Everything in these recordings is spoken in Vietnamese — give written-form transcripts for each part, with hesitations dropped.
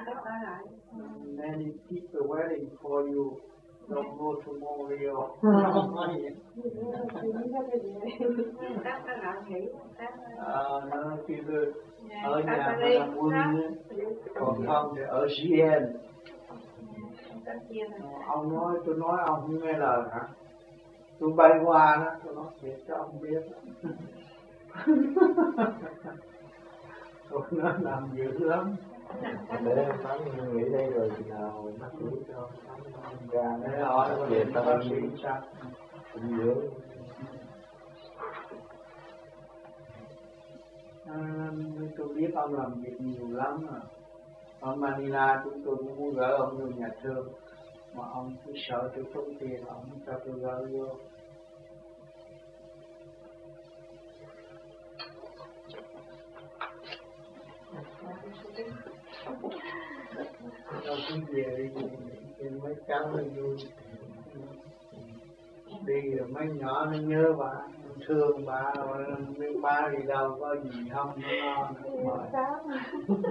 Nanny keep the wedding for you. Don't go to Montreal. Nó kêu ở nhà hay là quân còn không thì ở Sien. Ông nói, tôi nói ông không nghe lời hả? Tôi bay qua đó, tôi nói thiệt cho ông biết. Tôi nói làm dữ lắm. Để Thắng nghỉ đây rồi thì nào bác sĩ cho Thắng ra để hỏi về bác sĩ sao? Dinh dưỡng. Tôi biết ông làm việc nhiều lắm rồi. Ở Manila chúng tôi cũng muốn gửi ông vô nhà thương, mà ông cứ sợ tôi tốn tiền, ông không cho tôi gửi vô. Đâu cứ về đi mấy cháu nó vui. Đi rồi mấy nhỏ nó nhớ bà, thương bà, mấy ba đi đâu có gì không, nó lo nữa.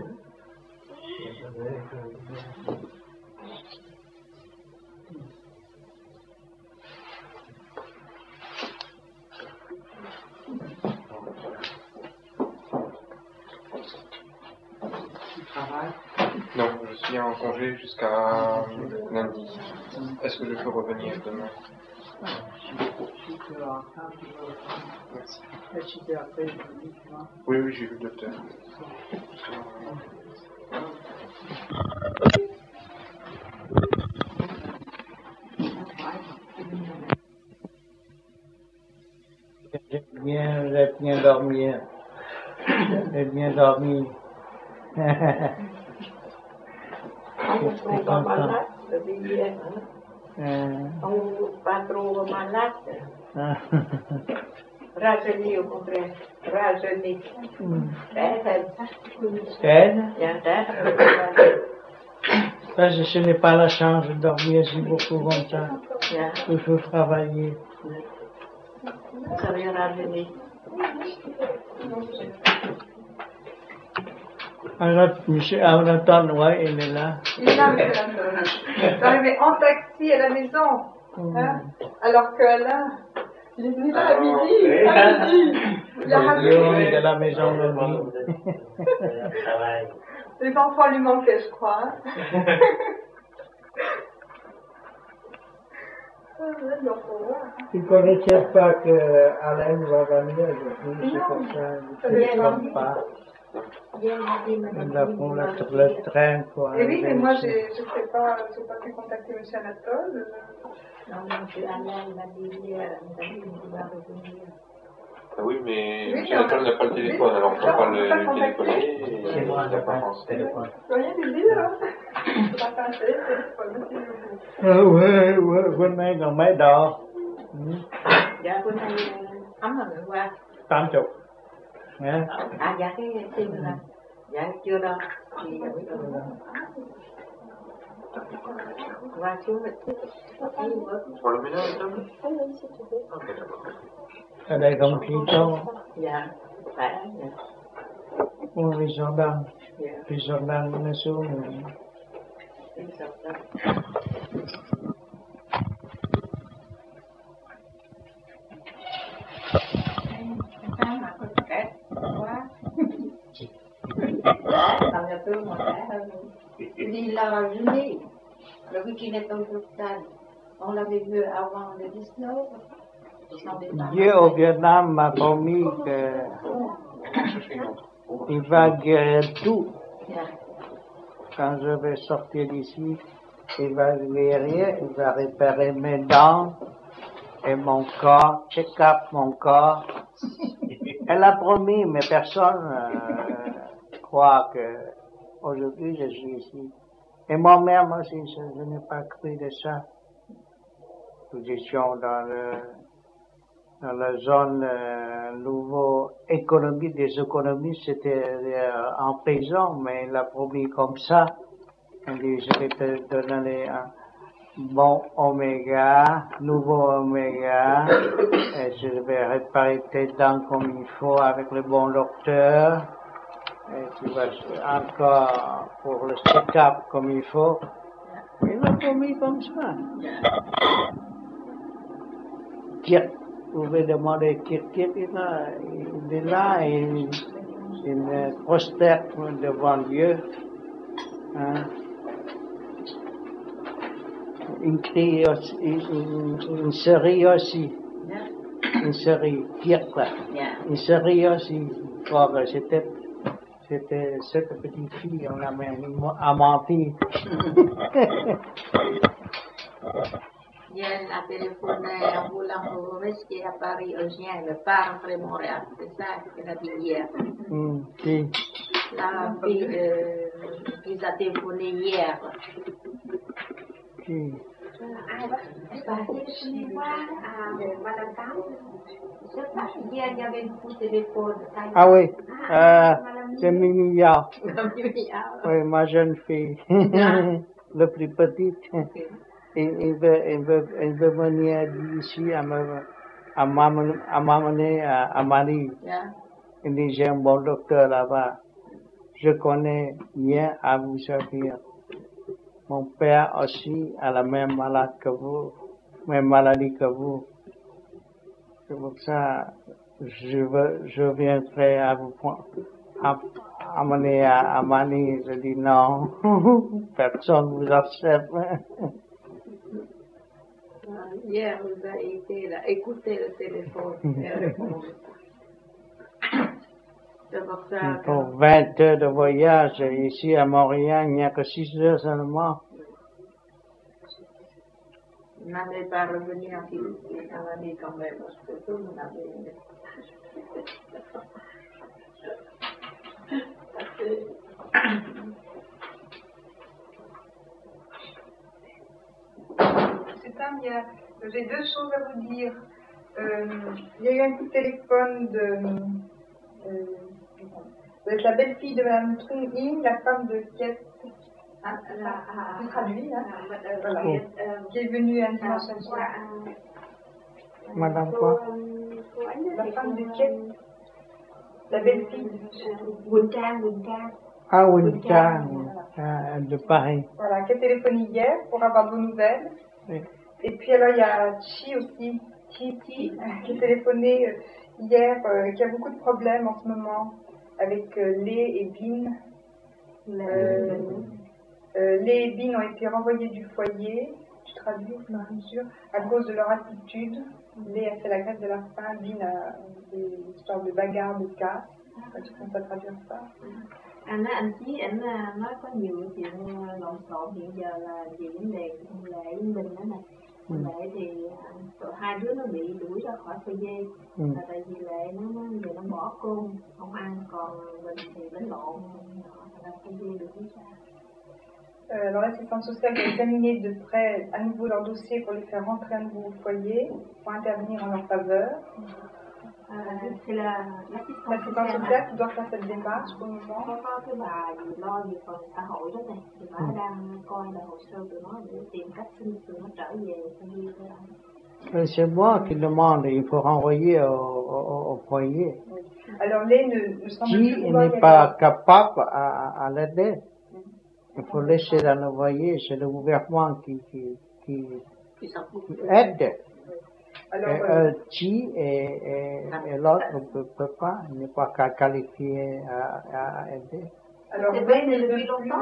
Non, je suis en congé jusqu'à lundi. Est-ce que je peux revenir demain? Merci. Oui, j'ai vu le docteur. J'ai bien dormi. J'ai bien dormi. Ông có mà lát, bởi vì ông patron mà lát. Rajeuni au contraire. Rajeuni. Je n'ai pas la chance de dormir si beaucoup comme ça. Toujours travailler. Ça vient rajeunir. Alors, monsieur Arnaton, ouais, il est là. Il est là, monsieur Arnaton. Il est arrivé en taxi à la maison. Hein, alors que là, il est venu là à midi. Il a ramené. Il est à la maison le midi. Les enfants lui manquaient, je crois. Hein. Tu ne connaissais pas qu'Alain va venir aujourd'hui, c'est pour ça. Il ne comprend pas. Nous avons le train pour et oui, mais moi, je n'ai pas pu contacter M. Anatole. Non, M. Alain m'a dit qu'il va revenir. Ah oui, mais M. Anatole n'a pas le téléphone, alors on ne peut pas le téléphoner et il n'a pas pensé. Je peux rien lui dire, hein. Je peux pas faire un téléphone, s'il vous plaît. Hôm nay còn mấy độ? Dạ, hôm nay ấm hơn hôm qua. 80. Yeah. À dạ cái tim là dạ chưa đâu thì qua xuống lịch Pour le ménage, ở đây không khí tốt. Dạ phải. Vì Jordan, vì Jordan nó xuống rồi. Tầm nhà tôi mà khỏe hơn. Đi là Julie, le week-end est au total. On l'avait vu avant le 19. Dieu au Vietnam m'a promis qu'il va guérir tout. Quand je vais sortir d'ici, il va guérir, il va réparer mes dents et mon corps, check-up mon corps. Elle a promis, mais personne croit que aujourd'hui je suis ici. Et moi-même aussi, je n'ai pas cru de ça. Nous étions dans la zone nouveau économique des économistes, c'était en prison, mais il a promis comme ça. Il dit, je vais te donner un bon oméga, nouveau oméga, et je vais réparer tes dents comme il faut avec le bon docteur. Et tu vas encore pour le check-up comme il faut. Il l'a pas mis comme ça. Kirk, vous pouvez demander Kirk, il est là et il me prosterne devant Dieu. Hein? Il crie aussi, il se rit aussi. Il se rit, Kirk là. Il se rit aussi. Or, c'était cette petite fille, on l'a menti. Hier, a téléphoné en voulant pour rester à Paris, Eugène, il ne veut pas rentrer à Montréal. C'est ça qu'elle a dit hier. Qui? La fille qui a téléphoné hier. Qui? Hier, il y avait un coup de téléphone. Ah oui, c'est Mimia. Oui, ma jeune fille, la plus petite. Il veut venir ici à m'amener à Mali. Il dit, j'ai un bon docteur là-bas. Je connais bien à vous servir. Mon père aussi a la même maladie que vous, même maladie que vous. C'est pour ça je viendrai à vous amener à Mali. Je dis non, personne vous accepte. Hier, vous avez été là, écoutez le téléphone et répondre. C'est pour ça que... Pour 20 heures de voyage, ici à Montréal, il n'y a que 6 heures seulement. Vous n'avez pas revenu en Philippines, ça m'a dit quand même, parce que tout le monde avait... J'ai deux choses à vous dire. Il y a eu un coup de téléphone avec la belle-fille de Mme Trung Ying, la femme de Kiet, qui traduit, hein, voilà, qui est venue un dimanche soir. Madame quoi? La femme de Kiet, la belle-fille de Ah oui, de Paris. Voilà, qui a téléphoné hier pour avoir de nouvelles. Oui. Et puis alors il y a Chi aussi, qui a téléphoné hier, qui a beaucoup de problèmes en ce moment avec Lé et Bin. Lé et Bin ont été renvoyés du foyer, je traduis au fur et à mesure, à cause de leur attitude. Lé a fait la grève de la faim, Bin a des histoires de bagarre, de casse. Tu peux pas traduire ça? Anh Chí nói có nhiều chuyện lộn xộn hiện giờ là về vấn đề Lệ với Bình đó này. Lệ thì hai đứa nó bị đuổi ra khỏi foyer là tại vì Lệ nó về nó bỏ cơm không ăn, còn Bình thì đánh lộn là foyer được biết sao. L'assistance sociale a examiné de près à nouveau leur dossier pour les faire rentrer à nouveau au foyer, pour intervenir en leur faveur. C'est l'assistance sociale qui doit faire cette démarche pour le moment. Có cái bà gì lo về phần xã hội đó này, thì bà đang coi là hồ sơ tụi nó để tìm cách xin tụi nó trở về foyer thôi ạ. C'est moi qui demande, il faut renvoyer au foyer. Alors Lé ne semble Qui n'est pas capable à l'aider, il faut laisser dans le foyer, c'est le gouvernement qui aide. Alors, Chi et l'autre ne peut pas, il n'est pas qualifié à aider. Alors, Lé ne veut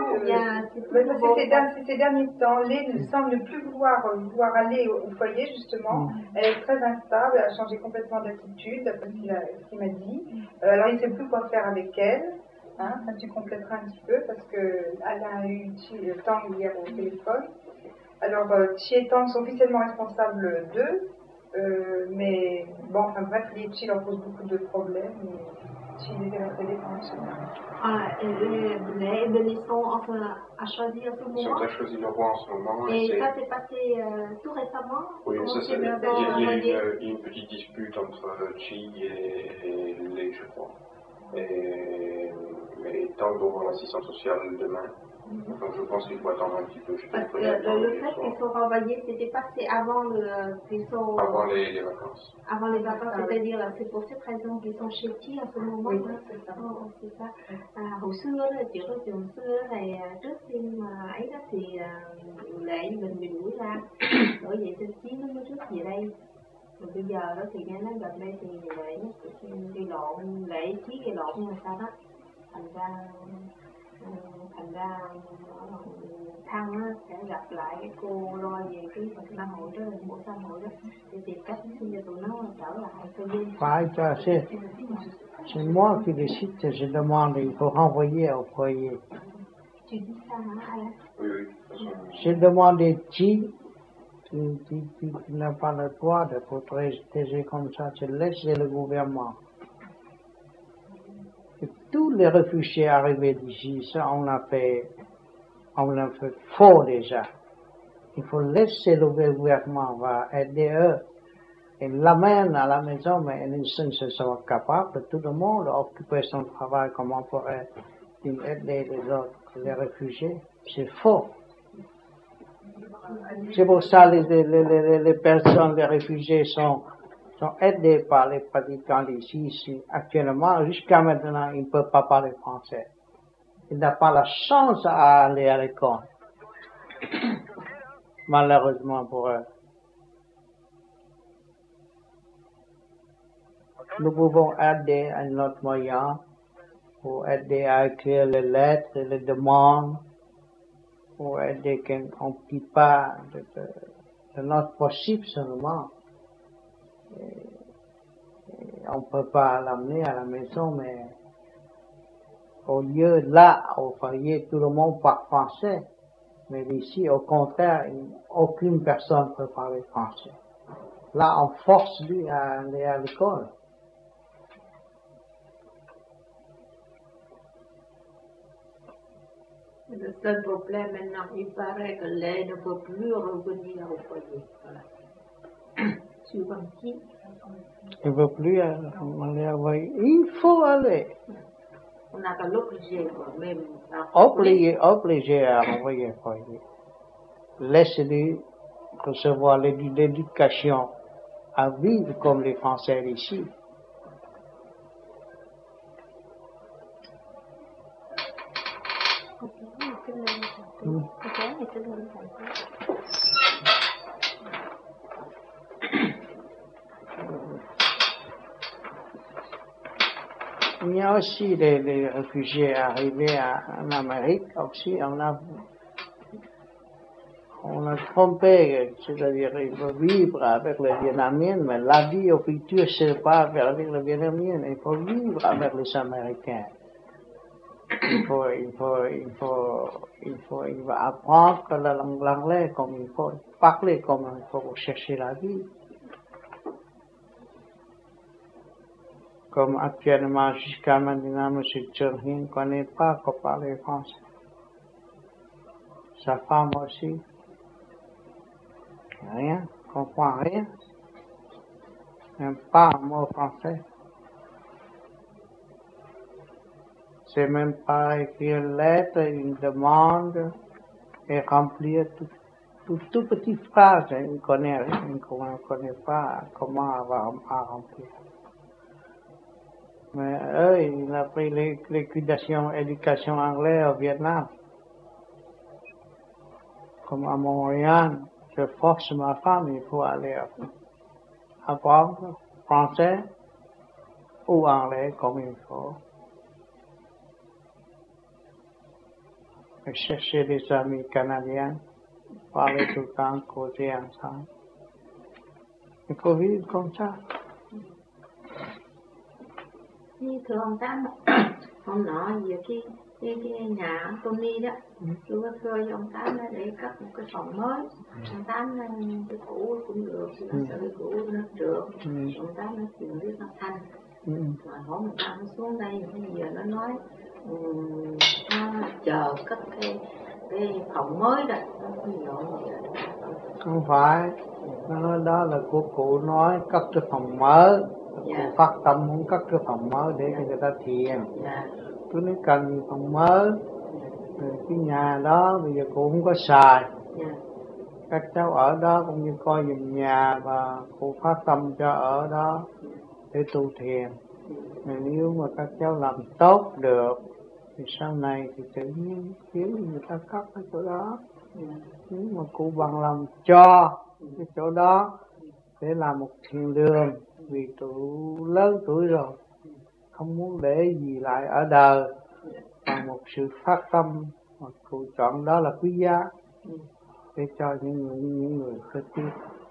plus, ces derniers temps, Lé ne semble ne plus vouloir aller au foyer, justement. Elle est très instable, elle a changé complètement d'attitude, d'après ce qu'il m'a dit. Alors, il ne sait plus quoi faire avec elle. Hein, ça tu compléteras un petit peu, parce qu'elle a eu Tang hier au téléphone. Alors, Chi et Tang sont officiellement responsables d'eux. Mais bon, enfin bref, les Chi leur posent beaucoup de problèmes. Chi les a fait défense. Les bénissons à choisir en ce moment. Ils ont choisi le roi en ce moment. Et ça s'est passé tout récemment. Oui, ça c'est. Il y a eu une petite dispute entre Chi et Lé, je crois. Mais tant d'avoir l'assistance sociale demain, donc je pense qu'il faut attendre un petit peu. Parce que le fait qu'ils sont renvoyés, c'était pas c'est avant avant les vacances. Avant les vacances, c'est-à-dire là, c'est pour cette raison qu'ils sont chez qui à ce moment Oui, là. c'est ça. C'est ça. Hồi xưa là chỉ có trường xưa này trước khi mà ấy đó thì lễ bị đuổi ra, bởi vậy tiêu chí nó mới rút về đây. Rồi bây giờ đó thì nghe nói gần đây thì lễ nó gây lộn, lễ chí gây lộn như là sao đó, thành ra Thăng sẽ gặp lại cái cô lo về cái phần xã hội đó, bộ xã hội đó, để tìm cách xin cho tụi nó trở lại cơ duyên. Phải cho c'est moi qui décide, je demande, il faut renvoyer au foyer. Tu dis ça hả ai? Oui, oui. J'ai demandé tu n'as pas le droit de protéger comme ça, tu laisses le gouvernement. Et tous les réfugiés arrivés d'ici, ça on l'a fait faux déjà. Il faut laisser le gouvernement va aider eux. Ils l'amènent à la maison, mais ils ne sont pas capables, tout le monde, d'occuper son travail, comment pourrait-il aider les autres, les réfugiés? C'est faux. C'est pour ça que les personnes, les réfugiés sont aidés par les pratiquants d'ici. Actuellement, jusqu'à maintenant, ils ne peuvent pas parler français. Ils n'ont pas la chance à aller à l'école. Malheureusement pour eux. Nous pouvons aider à notre moyen pour aider à écrire les lettres et les demandes, pour aider qu'on petit pas de notre possible seulement. On ne peut pas l'amener à la maison, mais au lieu là, au foyer, tout le monde parle français. Mais ici, au contraire, aucune personne ne peut parler français. Là, on force lui à aller à l'école. Le seul problème maintenant, il paraît que l'aide ne peut plus revenir au foyer. Voilà. Suivant qui? Il ne veut plus aller au foyer. Il faut aller. On n'a pas l'obligé, même. Obligé à envoyer au foyer. Laissez-lui recevoir l'éducation à vivre comme les Français ici. Il y a aussi des réfugiés arrivés en Amérique aussi. On a trompé, c'est-à-dire il faut vivre avec les Vietnamiens, mais la vie au futur, c'est pas avec les Vietnamiens, il faut vivre avec les Américains. Il va apprendre l'anglais comme il faut, parler comme il faut pour chercher la vie. Comme actuellement, jusqu'à maintenant, M. Churhin ne connaît pas qu'on parle français. Sa femme aussi. Rien, comprend rien. Même pas un mot français. C'est même pas écrire une lettre, une demande, et remplir tout petite phrase. Il ne connaît rien, il ne connaît pas comment avoir à remplir. Mais eux, ils ont pris l'éducation anglaise au Vietnam. Comme à Montréal, je force ma femme, il faut aller apprendre français ou anglais comme il faut. Et chercher des amis canadiens, parler tout le temps, causer ensemble. Il faut vivre comme ça. Thưa ông Tám, hôm nọ về cái nhà ông Tony đó, tôi có thuê cho ông Tám để cất một cái phòng mới. Ông Tám cái cũ cũng được, nó sợ cái cũ nó được. Ông Tám nó chuyện với nó Thanh. Mà hỏi người ta nó xuống đây, bây giờ nó nói nó chờ cất cái phòng mới đó, nó không dọn gì đó. Không phải, nó nói đó là của cụ nói cất cái phòng mới. Cô phát tâm muốn cất cái phòng mới để cho người ta thiền. Cứ nếu cần phòng mới, cái nhà đó bây giờ cô không có xài. Các cháu ở đó cũng như coi giùm nhà và cô phát tâm cho ở đó để tu thiền. Nếu mà các cháu làm tốt được thì sau này thì tự nhiên kiếm người ta cất cái chỗ đó. Nếu mà cô bằng lòng cho cái chỗ đó để làm một thiền đường, vì tụi lớn tuổi rồi, không muốn để gì lại ở đời, bằng một sự phát tâm mà cô chọn đó là quý giá để cho những người kế tiếp.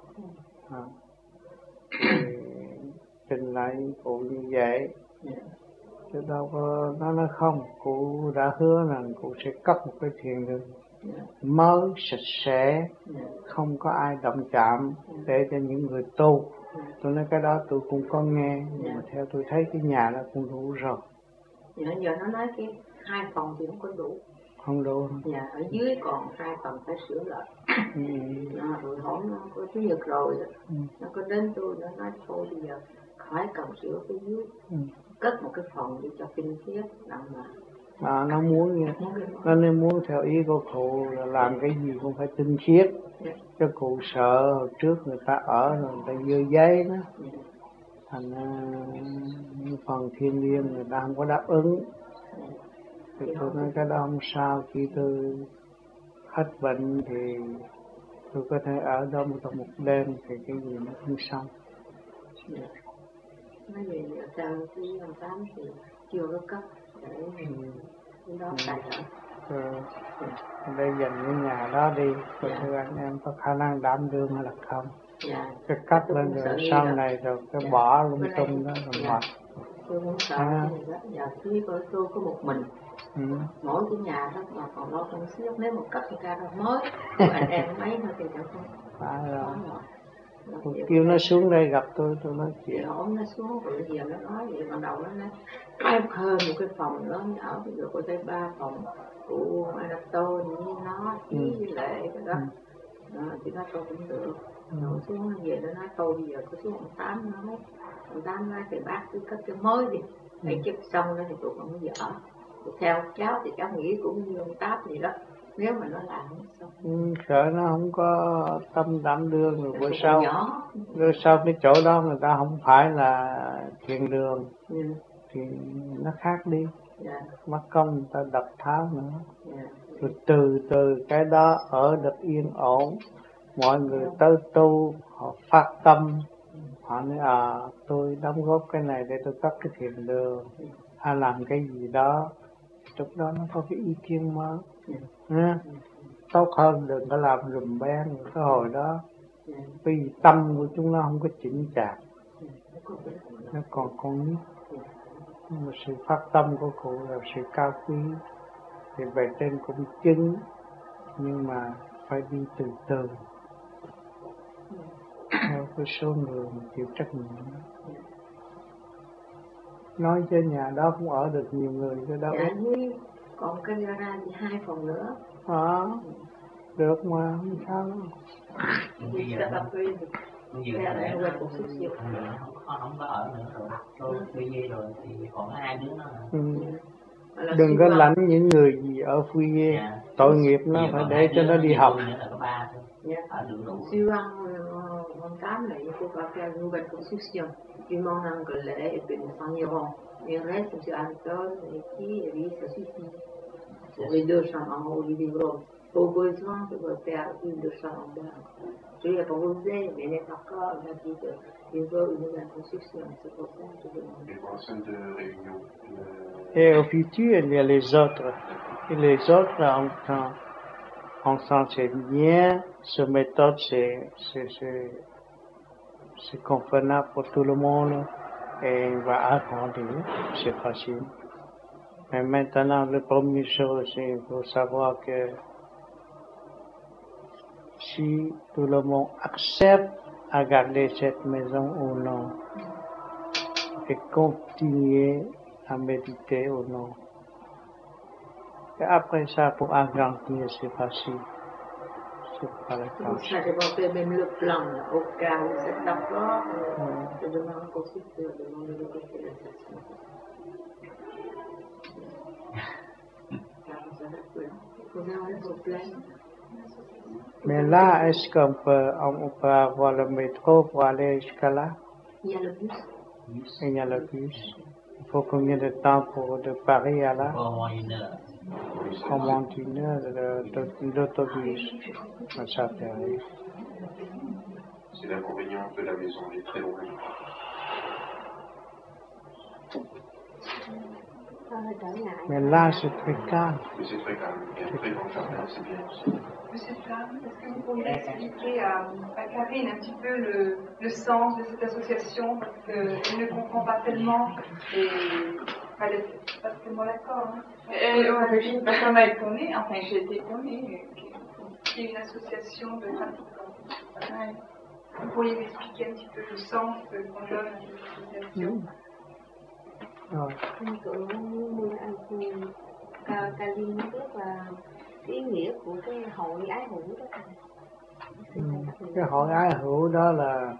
Trình lại cô như vậy, chứ đâu có nói không. Cô đã hứa rằng cô sẽ cất một cái thiền đường mới sạch sẽ, không có ai động chạm, để cho những người tu. Tôi nói cái đó tôi cũng có nghe, nhưng mà theo tôi thấy cái nhà đó cũng đủ rồi. Giờ nó nói cái 2 phòng thì không có đủ. Không đủ. Nhà ở dưới còn 2 phòng phải sửa lại. Rồi hôm nó có Chủ nhật rồi đó. Nó có đến tôi, nó nói thôi bây giờ khỏi cần sửa cái dưới. Cất một cái phòng để cho kinh thiết làm mà. Nó muốn vậy. Nó nên muốn theo ý của cụ là làm cái gì cũng phải tinh khiết. Cho cụ sợ hồi trước người ta ở rồi người ta dơ giấy đó. Thành phần thiên liêng người ta không có đáp ứng. Thì tôi nói cái đó không sao, khi tôi hết bệnh thì tôi có thể ở đó trong một đêm thì cái gì nó cũng xong. Nói về sau khi ông Tám thì chưa có cấp để đó tại đây dành cái nhà đó đi, rồi thưa anh em có khả năng đảm đương hay là không? Cái cắt lên rồi sau này rồi cái bỏ lung tung đó rồi mệt. Tôi không sợ giờ khi tôi có một mình. Mỗi cái nhà đó mà còn lo không xíu, nếu một cấp ca rồi mới anh em mấy thôi thì chẳng không phải rồi. Tôi kêu nó xuống đây gặp tôi nói chuyện. Hôm nó xuống rồi giờ nó nói vậy, ban đầu nó nói em hơn một cái phòng nữa ở, bây giờ có tới 3 phòng của Anatole như nó với Lệ cái đó. Thì nó tôi cũng được. Rồi xuống về nó nói tôi bây giờ có xuống ông Tám nói, ông Tám nói thì bác cứ cất cái mới đi, hãy chức xong đó thì tôi không dở. Theo cháu thì cháu nghĩ cũng như ông Tám vậy đó, nếu mà nó làm xong. Sợ nó không có tâm đảm đương rồi bữa sau cái chỗ đó người ta không phải là thiền đường thì nó khác đi. Mất công người ta đập tháo nữa. Rồi từ cái đó ở được yên ổn, mọi người tới tu họ phát tâm, họ nói tôi đóng góp cái này để tôi cất cái thiền đường hay làm cái gì đó, lúc đó nó có cái ý kiến mới. Tốt hơn đừng có làm rùm beng cái hồi đó, vì tâm của chúng nó không có chỉnh chạc, nó còn con nít. Mà sự phát tâm của cụ là sự cao quý, thì bề trên cũng chứng, nhưng mà phải đi từ từ theo cái số người chịu trách nhiệm. Nói cho nhà đó cũng ở được nhiều người cho đâu. Còn cái gara thì 2 phòng nữa. Được mà, không sao đâu. Bây giờ không có ở nữa rồi. Tôi Phuê rồi thì còn 2 đứa nữa. Đừng có lãnh những người gì ở Phuê, tội nghiệp nó, phải để cho nó đi học. Siêu ăn con Tám này, il faut pas faire une nouvelle construction. Du monde anglais et puis nous en irons. Mais le reste, M. Anton et qui, lui, ça suffit. Pour les 2 chambres en haut du livre. Au besoin, je vais faire 1 2 chambres en bas. Je l'ai proposé, mais n'est pas encore, il m'a dit qu'il veut une nouvelle construction. C'est pour ça que je demande. Les personnes de réunion. Et au futur, il y a les autres. Et les autres, on s'en sait bien. Ce méthode, c'est convenable pour tout le monde et on va agrandir, c'est facile. Mais maintenant, la première chose, c'est qu'il faut savoir que si tout le monde accepte à garder cette maison ou non, et continuer à méditer ou non. Et après ça, pour agrandir, c'est facile. c'est pas la C'est pour tâche. ça que j'ai pas fait même le plan, là, au cas où c'est d'accord, je demande au constructeur de demander de côté la station. Mais là, est-ce qu'on peut avoir le métro pour aller jusqu'à là? Il y a le bus. Il y a le bus. Il faut combien de temps pour de Paris à là? Au moins 1 heure. Au moins 1 heure d'autobus. Ça fait rien. C'est l'inconvénient de la maison, elle est très loin. Mais là, c'est très calme. Mais c'est très calme. Il y a un très grand jardin, c'est bien aussi. Monsieur Flamme, est-ce que vous pourriez expliquer à Karine un petit peu le sens de cette association, parce qu'elle ne comprend pas tellement et elle n'est pas tellement d'accord. Hein. Ça m'a étonnée, enfin j'ai été étonnée. C'est une association de pratiquants. Ouais. Vous pourriez m'expliquer un petit peu le sens qu'on donne à cette association? Kalin biết là ý nghĩa của cái hội ái hữu đó. Cái hội ái hữu đó là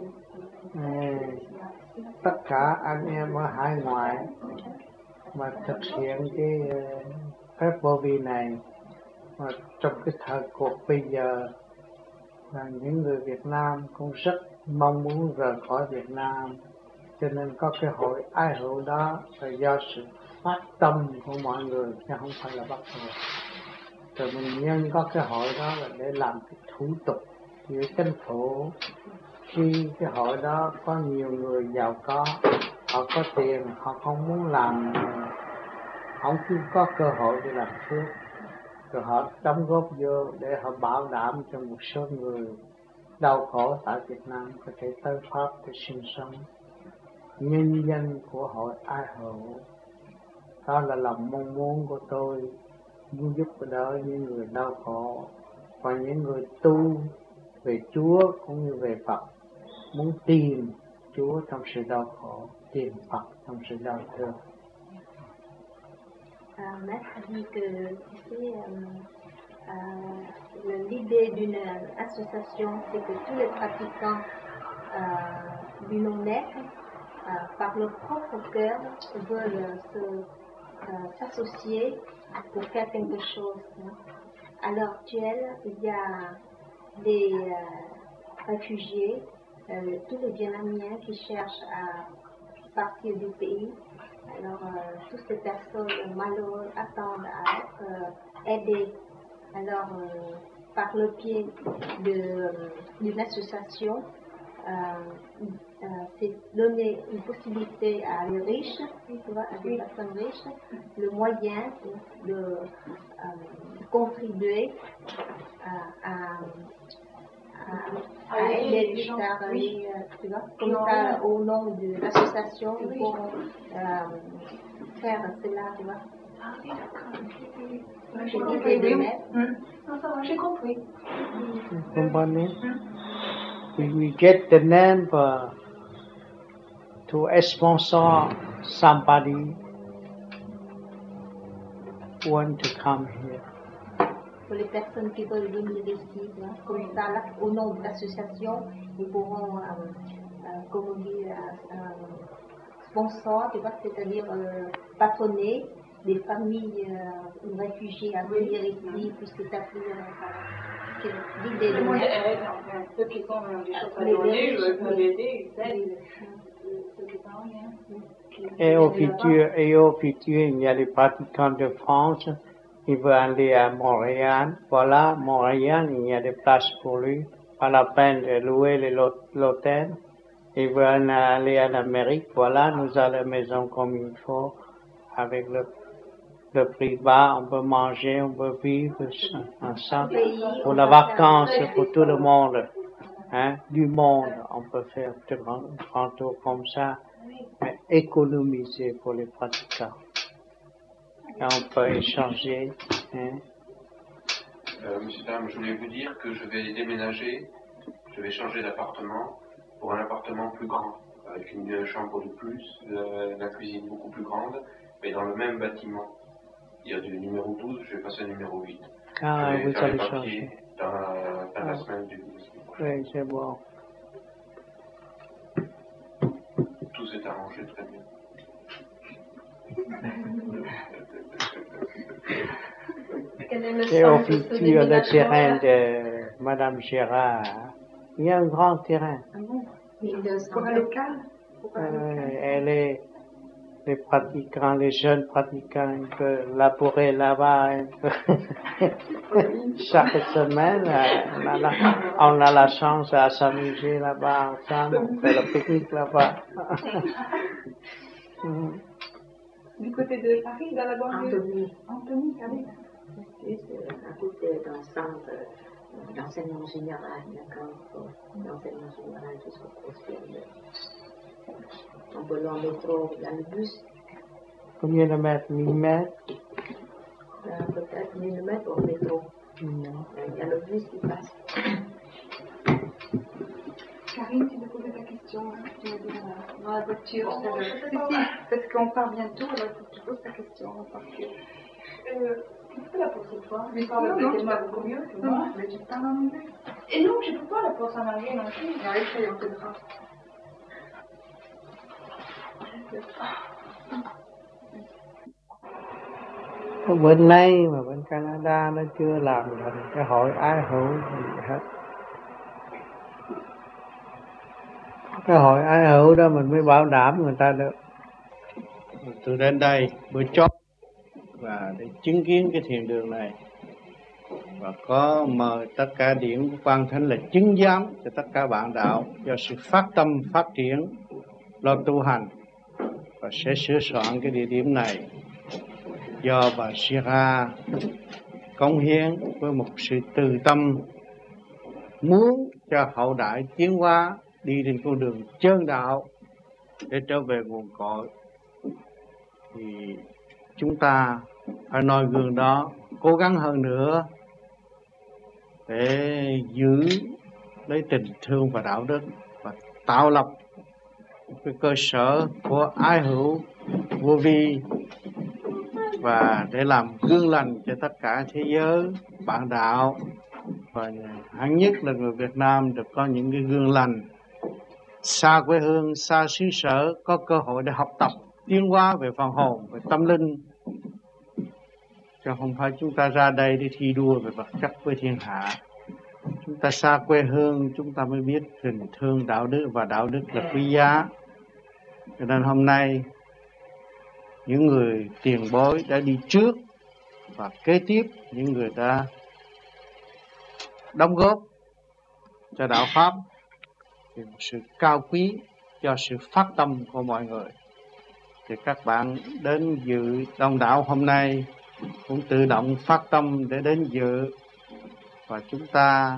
tất cả anh em ở hải ngoại mà thực hiện cái phép vô vi này mà trong cái thời cuộc bây giờ là những người Việt Nam cũng rất mong muốn rời khỏi Việt Nam, cho nên có cái hội ái hữu đó là do sự phát tâm của mọi người chứ không phải là bắt buộc. Rồi mình nhân có cái hội đó là để làm cái thủ tục giữa chính phủ. Khi cái hội đó có nhiều người giàu có, họ có tiền, họ không muốn làm, không có cơ hội để làm phước, rồi họ đóng góp vô để họ bảo đảm cho một số người đau khổ tại Việt Nam có thể tới Pháp để sinh sống. Nhân danh của hội ái hữu, đó là lòng mong muốn của tôi, muốn giúp đỡ những người đau khổ và những người tu về Chúa cũng như về Phật, muốn tìm Chúa trong sự đau khổ, tìm Phật trong sự đau thương. Maître dit que ici, l'idée d'une association, c'est que tous les pratiquants du non-être, par leur propre cœur, veulent s'associer pour faire quelque chose. À l'heure actuelle, il y a des réfugiés, tous les Vietnamiens qui cherchent à partir du pays. Alors, toutes ces personnes malheureuses attendent à être aidées. Alors, par le pied d'une association, c'est donner une possibilité à les riches, à des personnes riches, le moyen de contribuer à aider les charniers, tu vois, comme ça, au nom de l'association, ils pourront faire cela, tu vois. Ah oui, d'accord. J'ai compris. J'ai compris. We get the name to sponsor somebody want to come here. Pour les personnes qui veulent venir ici, comme ça, là, au nom de l'association, ils pourront, comme on dit, sponsor, tu vois, c'est-à-dire patronner des familles réfugiées à venir ici, pour s'établir. L'idée de ceux qui sont des choses à donner, je peux l'aider, ils aident. Et au futur, il y a les pratiquants de France. Il veut aller à Montréal. Voilà, Montréal, il y a des places pour lui. Pas la peine de louer l'hôtel. Il veut aller en Amérique. Voilà, nous avons la maison comme il faut. Avec le prix bas, on peut manger, on peut vivre ensemble. Pour les vacances, pour tout le monde. Hein, du monde, on peut faire de grands tours comme ça. Mais économiser pour les pratiquants. Et on peut échanger. Hein. Monsieur Tam, je voulais vous dire que je vais déménager, je vais changer d'appartement pour un appartement plus grand, avec une chambre de plus, la cuisine beaucoup plus grande, mais dans le même bâtiment. Il y a du numéro 12, je vais passer au numéro 8. Ah, je vais vous faire allez les papiers changer. dans la fin de la semaine du prochain. Oui, c'est bon. Tout s'est arrangé très bien. Et au futur, le terrain de Madame Gérard, il y a un grand terrain. Pour un local. Les pratiquants, les jeunes pratiquants, ils peuvent labourer là-bas un peu. Chaque semaine, on a la chance à s'amuser là-bas ensemble, on fait le pique-nique là-bas. Du côté de Paris, dans la banlieue. Antony, Paris. C'est à côté d'un centre d'enseignement général, d'accord, d'enseignement général jusqu'au postérieur. On peut l'en métro, il y a le bus. Combien de mètres? 1000 mètres? Peut-être 1000 mètres au métro. Il y a le bus qui passe. Karine, tu veux poser ta question dans la voiture. Parce qu'on part bientôt, alors il faut que tu poses ta question. Tu peux la poser toi? Mais parle non, beaucoup mieux que moi. Mais tu parles en anglais. Et non, je peux pas la poser en anglais non plus. Non, essaye, on t'aidera. Bên này mà bên Canada nó chưa làm thành cái hội ái hữu gì hết. Cái hội ái hữu đó mình mới bảo đảm người ta được. Tôi đến đây bữa chót và để chứng kiến cái thiền đường này và có mời tất cả điển của Quan Thánh là chứng giám cho tất cả bạn đạo do sự phát tâm phát triển lo tu hành và sẽ sửa soạn cái địa điểm này do bà Sira cống hiến với một sự từ tâm muốn cho hậu đại tiến hóa đi trên con đường chân đạo để trở về nguồn cội. Thì chúng ta phải noi gương đó, cố gắng hơn nữa để giữ lấy tình thương và đạo đức và tạo lập cái cơ sở của ái hữu vô vi và để làm gương lành cho tất cả thế giới bạn đạo, và hẳn nhất là người Việt Nam được có những cái gương lành xa quê hương, xa xứ sở, có cơ hội để học tập tiến hóa về phần hồn, về tâm linh, chứ không phải chúng ta ra đây để thi đua về vật chất với thiên hạ. Chúng ta xa quê hương, chúng ta mới biết tình thương đạo đức, và đạo đức là quý giá. Cho nên hôm nay những người tiền bối đã đi trước và kế tiếp những người đã đóng góp cho đạo pháp thì một sự cao quý cho sự phát tâm của mọi người. Thì các bạn đến dự đông đảo hôm nay cũng tự động phát tâm để đến dự, và chúng ta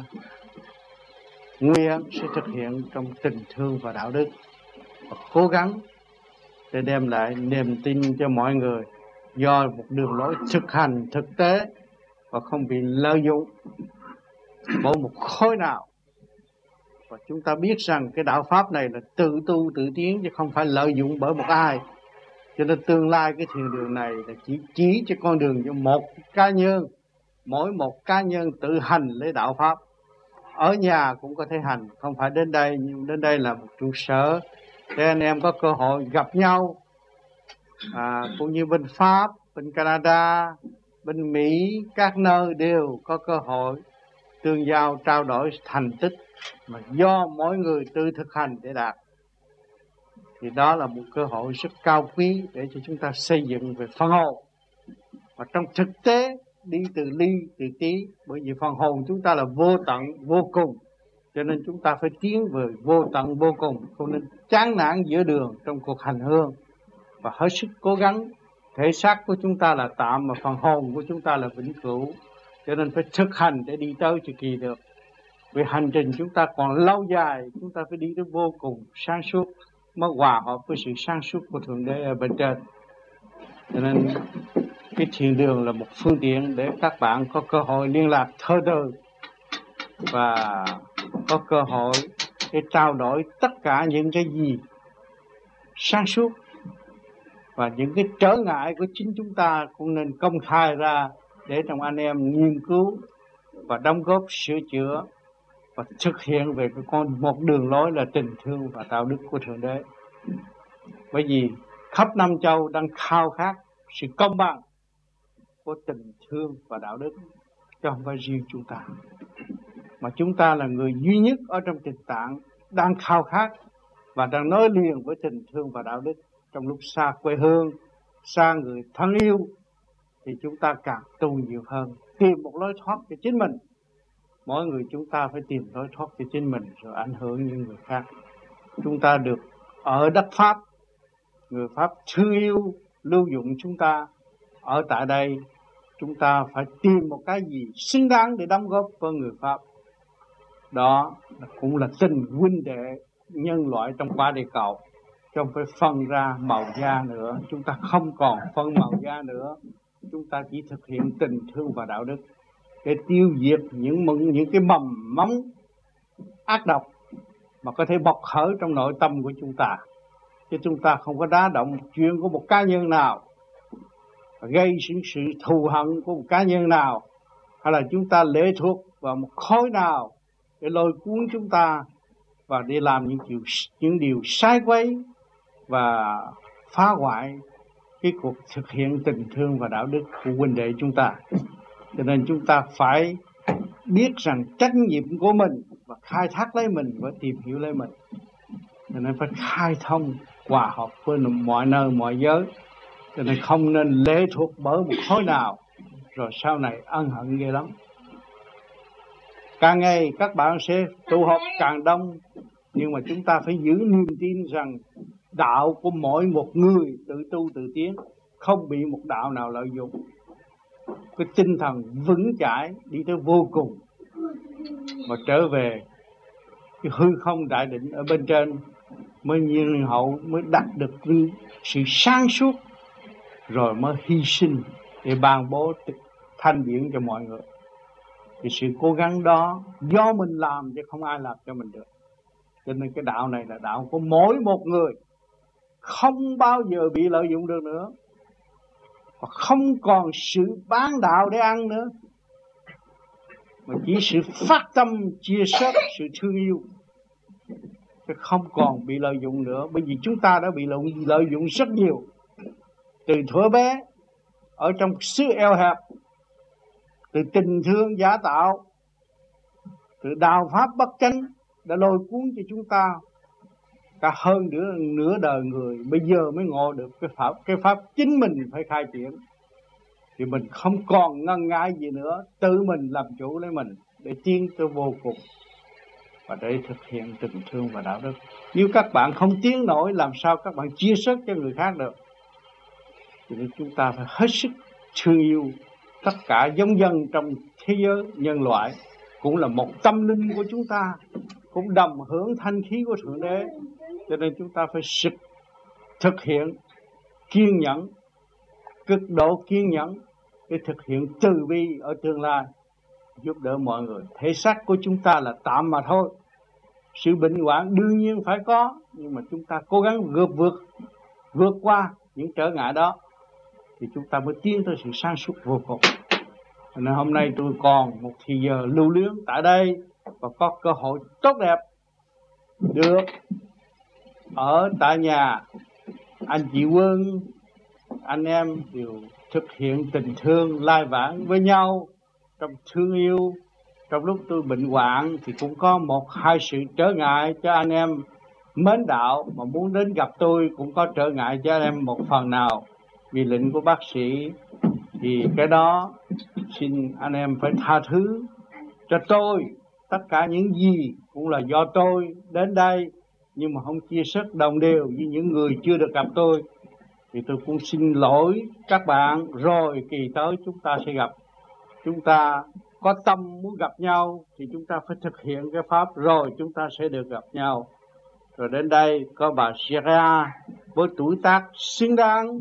nguyện sẽ thực hiện trong tình thương và đạo đức và cố gắng để đem lại niềm tin cho mọi người do một đường lối thực hành thực tế và không bị lợi dụng bởi một khối nào. Và chúng ta biết rằng cái đạo pháp này là tự tu tự tiến chứ không phải lợi dụng bởi một ai. Cho nên tương lai cái thiền đường này là chỉ cho con đường cho một cá nhân, mỗi một cá nhân tự hành lấy đạo pháp. Ở nhà cũng có thể hành, không phải đến đây, nhưng đến đây là một trụ sở để anh em có cơ hội gặp nhau, cũng như bên Pháp, bên Canada, bên Mỹ, các nơi đều có cơ hội tương giao trao đổi thành tích mà do mỗi người tự thực hành để đạt. Thì đó là một cơ hội rất cao quý để cho chúng ta xây dựng về phần hồn. Và trong thực tế đi từ ly từ tí, bởi vì phần hồn chúng ta là vô tận vô cùng, cho nên chúng ta phải tiến về vô tận vô cùng, không nên chán nản giữa đường trong cuộc hành hương, và hết sức cố gắng. Thể xác của chúng ta là tạm mà phần hồn của chúng ta là vĩnh cửu, cho nên phải thực hành để đi tới cho kỳ được. Vì hành trình chúng ta còn lâu dài, chúng ta phải đi tới vô cùng sáng suốt mới hòa hợp với sự sáng suốt của Thượng Đế ở bên trên. Cho nên cái thiền đường là một phương tiện để các bạn có cơ hội liên lạc thơ từ và có cơ hội để trao đổi tất cả những cái gì sáng suốt, và những cái trở ngại của chính chúng ta cũng nên công khai ra để trong anh em nghiên cứu và đóng góp sửa chữa và thực hiện về một đường lối là tình thương và đạo đức của Thượng Đế. Bởi vì khắp năm châu đang khao khát sự công bằng của tình thương và đạo đức, chứ không phải riêng chúng ta. Mà chúng ta là người duy nhất ở trong Tịnh Tạng đang khao khát và đang nói liền với tình thương và đạo đức. Trong lúc xa quê hương, xa người thân yêu, thì chúng ta càng tu nhiều hơn, tìm một lối thoát cho chính mình. Mỗi người chúng ta phải tìm lối thoát cho chính mình rồi ảnh hưởng những người khác. Chúng ta được ở đất Pháp, người Pháp thương yêu, lưu dụng chúng ta. Ở tại đây, chúng ta phải tìm một cái gì xứng đáng để đóng góp với người Pháp. Đó cũng là tình huynh đệ nhân loại trong quả địa cầu, chứ không phải phân ra màu da nữa. Chúng ta không còn phân màu da nữa. Chúng ta chỉ thực hiện tình thương và đạo đức để tiêu diệt những cái mầm móng ác độc mà có thể bộc khởi trong nội tâm của chúng ta. Chứ chúng ta không có đá động chuyện của một cá nhân nào, gây sự thù hận của một cá nhân nào, hay là chúng ta lệ thuộc vào một khối nào để lôi cuốn chúng ta và để làm những điều sai quấy và phá hoại cái cuộc thực hiện tình thương và đạo đức của huynh đệ chúng ta. Cho nên chúng ta phải biết rằng trách nhiệm của mình và khai thác lấy mình và tìm hiểu lấy mình. Cho nên phải khai thông, hòa hợp với mọi nơi, mọi giới. Cho nên không nên lệ thuộc bởi một khối nào, rồi sau này ân hận ghê lắm. Càng ngày các bạn sẽ tụ họp càng đông, nhưng mà chúng ta phải giữ niềm tin rằng đạo của mỗi một người tự tu tự tiến, không bị một đạo nào lợi dụng. Cái tinh thần vững chãi đi tới vô cùng mà trở về cái hư không đại định ở bên trên, mới nhiên hậu mới đạt được sự sáng suốt, rồi mới hy sinh để ban bố thanh điển cho mọi người. Thì sự cố gắng đó do mình làm chứ không ai làm cho mình được. Cho nên cái đạo này là đạo của mỗi một người, không bao giờ bị lợi dụng được nữa, và không còn sự bán đạo để ăn nữa, mà chỉ sự phát tâm chia sẻ sự thương yêu, chứ không còn bị lợi dụng nữa. Bởi vì chúng ta đã bị lợi dụng rất nhiều từ thuở bé ở trong xứ eo hẹp, từ tình thương giả tạo, từ đạo pháp bất chánh đã lôi cuốn cho chúng ta cả hơn nửa đời người. Bây giờ mới ngộ được cái pháp chính mình phải khai triển, thì mình không còn ngần ngại gì nữa, tự mình làm chủ lấy mình để tiến tới vô cùng và để thực hiện tình thương và đạo đức. Nếu các bạn không tiến nổi, làm sao các bạn chia sẻ cho người khác được? Cho nên chúng ta phải hết sức thương yêu tất cả giống dân trong thế giới nhân loại, cũng là một tâm linh của chúng ta, cũng đồng hưởng thanh khí của Thượng Đế. Cho nên chúng ta phải thực hiện kiên nhẫn, cực độ kiên nhẫn để thực hiện từ bi ở tương lai, giúp đỡ mọi người. Thể xác của chúng ta là tạm mà thôi, sự bệnh hoạn đương nhiên phải có, nhưng mà chúng ta cố gắng vượt qua những trở ngại đó thì chúng ta mới tiến tới sự sáng suốt vô cùng. Nên hôm nay tôi còn một thì giờ lưu luyến tại đây và có cơ hội tốt đẹp được ở tại nhà anh chị Quân, anh em đều thực hiện tình thương lai vãng với nhau trong thương yêu. Trong lúc tôi bệnh hoạn thì cũng có một hai sự trở ngại cho anh em mến đạo mà muốn đến gặp tôi, cũng có trở ngại cho anh em một phần nào vì lệnh của bác sĩ. Thì cái đó xin anh em phải tha thứ cho tôi. Tất cả những gì cũng là do tôi đến đây, nhưng mà không chia sẻ đồng đều với những người chưa được gặp tôi. Thì tôi cũng xin lỗi các bạn, rồi kỳ tới chúng ta sẽ gặp. Chúng ta có tâm muốn gặp nhau thì chúng ta phải thực hiện cái pháp, rồi chúng ta sẽ được gặp nhau. Rồi đến đây có bà Sierra với tuổi tác xứng đáng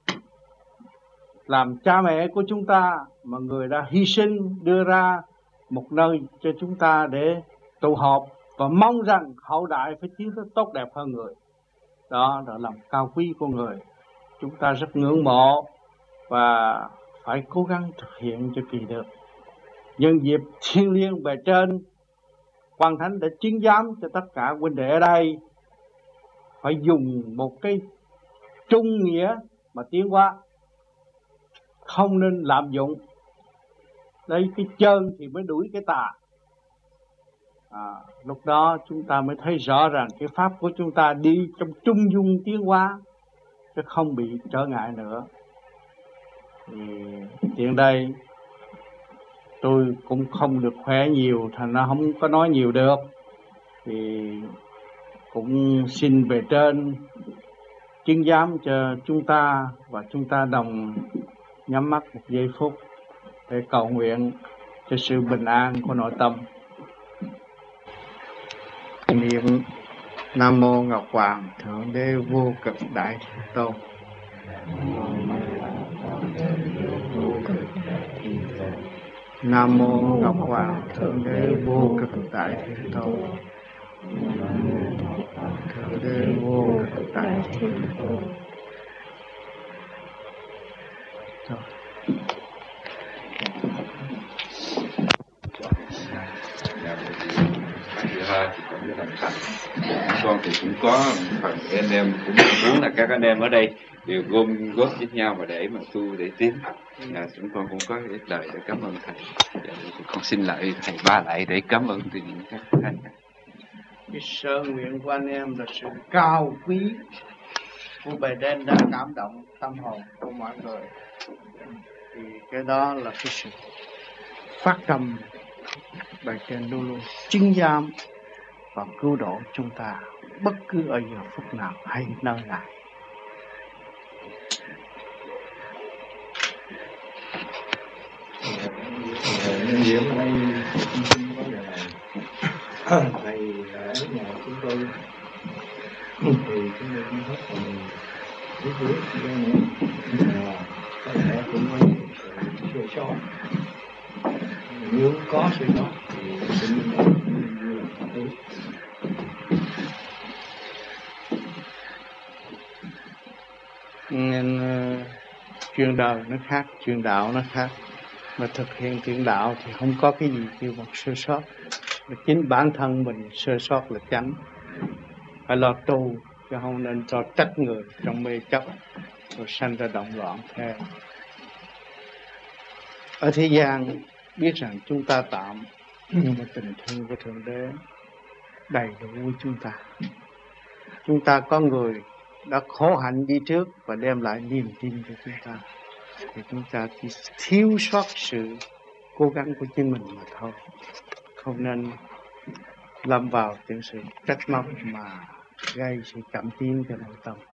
làm cha mẹ của chúng ta, mà người đã hy sinh đưa ra một nơi cho chúng ta để tụ họp, và mong rằng hậu đại phải tiến tới tốt đẹp hơn người. Đó là lòng cao quý của người. Chúng ta rất ngưỡng mộ và phải cố gắng thực hiện cho kỳ được. nhân dịp thiêng liêng bề trên, Quan Thánh đã chứng giám cho tất cả huynh đệ ở đây phải dùng một cái trung nghĩa mà tiến hóa, không nên lạm dụng. Lấy cái chân thì mới đuổi cái tà. Lúc đó chúng ta mới thấy rõ ràng cái pháp của chúng ta đi trong trung dung tiến hóa, chứ không bị trở ngại nữa. Thì tiện đây tôi cũng không được khỏe nhiều, thành ra không có nói nhiều được. Thì cũng xin bề trên chứng giám cho chúng ta, và chúng ta đồng nhắm mắt một giây phút để cầu nguyện cho sự bình an của nội tâm. Niệm Nam Mô Ngọc Hoàng Thượng Đế Vô Cực Đại Thiên Tôn. Nam Mô Ngọc Hoàng Thượng Đế Vô Cực Đại Thiên Tôn. Thượng Đế Vô Cực Đại Thiên Tôn. Con thì cũng có phần anh em cũng muốn là các anh em ở đây đều gom góp với nhau và để mà tu để tiến. Chúng con cũng có ít lời để cảm ơn thầy. Con xin lại thầy ba lại để cảm ơn từ những các thầy. Cái sơ nguyện của anh em là sự cao quý của bề trên đã cảm động tâm hồn của mọi người. Thì cái đó là cái sự phát tâm bề trên luôn luôn chứng giám và cứu độ chúng ta bất cứ ở giờ phút nào hay nơi nào. Nhân dịp ở đây xin có lời thầy ở nhà chúng tôi thì chúng tôi cũng hết phần biết cho nữa, có lẽ cũng có sự sơ sót. Nếu có sơ sót thì xin nên chuyên đời nó khác, chuyên đạo nó khác. Mà thực hiện chuyện đạo thì không có cái gì kêu bằng sơ sót. Chính bản thân mình sơ sót là chánh. Phải lo tu, chứ không nên cho trách người trong mê chấp rồi sanh ra động loạn theo. Ở thế gian biết rằng chúng ta tạm, nhưng mà tình thương của Thượng Đế đầy đủ với chúng ta. Chúng ta có người đã khổ hạnh đi trước và đem lại niềm tin cho chúng ta, thì chúng ta chỉ thiếu sót sự cố gắng của chính mình mà thôi. Không nên lâm vào những sự trách móc mà gây sự cảm tiến cho nội tâm.